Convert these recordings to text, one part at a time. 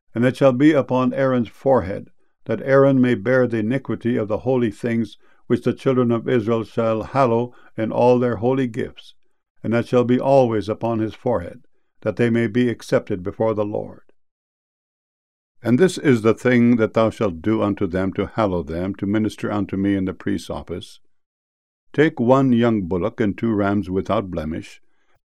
And it shall be upon Aaron's forehead, that Aaron may bear the iniquity of the holy things which the children of Israel shall hallow in all their holy gifts. And that shall be always upon his forehead, that they may be accepted before the Lord. And this is the thing that thou shalt do unto them to hallow them, to minister unto me in the priest's office. Take 1 young bullock and 2 rams without blemish.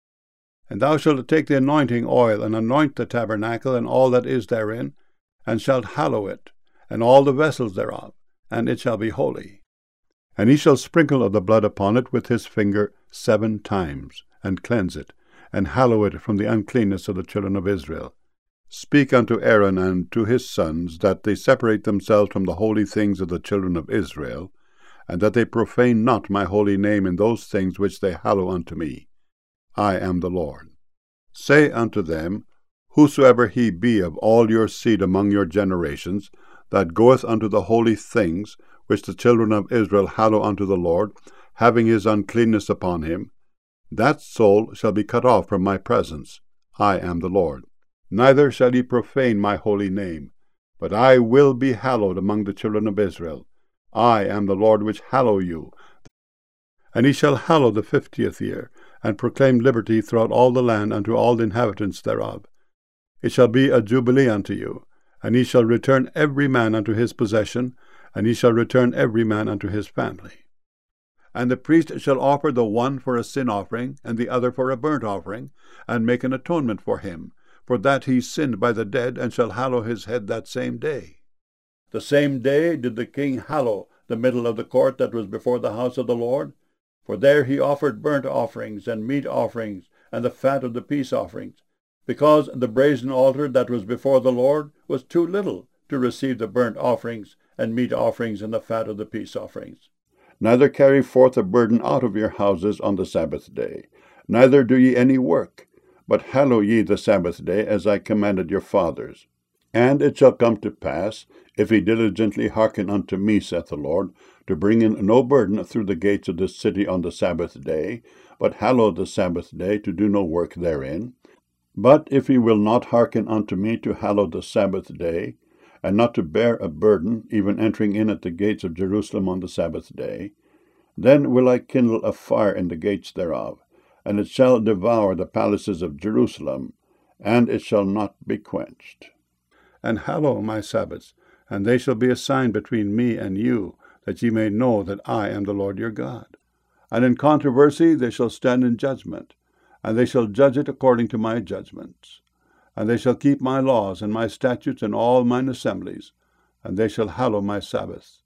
And thou shalt take the anointing oil, and anoint the tabernacle and all that is therein, and shalt hallow it, and all the vessels thereof, and it shall be holy. And he shall sprinkle of the blood upon it with his finger 7 times, and cleanse it, and hallow it from the uncleanness of the children of Israel. Speak unto Aaron and to his sons, that they separate themselves from the holy things of the children of Israel, and that they profane not my holy name in those things which they hallow unto me. I am the Lord. Say unto them, Whosoever he be of all your seed among your generations, that goeth unto the holy things which the children of Israel hallow unto the Lord, having his uncleanness upon him, that soul shall be cut off from my presence. I am the Lord. Neither shall he profane my holy name, but I will be hallowed among the children of Israel. I am the Lord which hallow you. And he shall hallow the 50th year, and proclaim liberty throughout all the land unto all the inhabitants thereof. It shall be a jubilee unto you, and ye shall return every man unto his possession, and ye shall return every man unto his family. And the priest shall offer the one for a sin offering, and the other for a burnt offering, and make an atonement for him, for that he sinned by the dead, and shall hallow his head that same day. The same day did the king hallow the middle of the court that was before the house of the Lord, for there he offered burnt offerings and meat offerings, and the fat of the peace offerings, because the brazen altar that was before the Lord was too little to receive the burnt offerings and meat offerings and the fat of the peace offerings. Neither carry forth a burden out of your houses on the Sabbath day, neither do ye any work, but hallow ye the Sabbath day, as I commanded your fathers. And it shall come to pass, if ye diligently hearken unto me, saith the Lord, to bring in no burden through the gates of this city on the Sabbath day, but hallow the Sabbath day, to do no work therein. But if ye will not hearken unto me to hallow the Sabbath day, and not to bear a burden, even entering in at the gates of Jerusalem on the Sabbath day, then will I kindle a fire in the gates thereof, and it shall devour the palaces of Jerusalem, and it shall not be quenched. And hallow my Sabbaths, and they shall be a sign between me and you, that ye may know that I am the Lord your God. And in controversy they shall stand in judgment, and they shall judge it according to my judgments. And they shall keep my laws and my statutes in all mine assemblies, and they shall hallow my Sabbaths.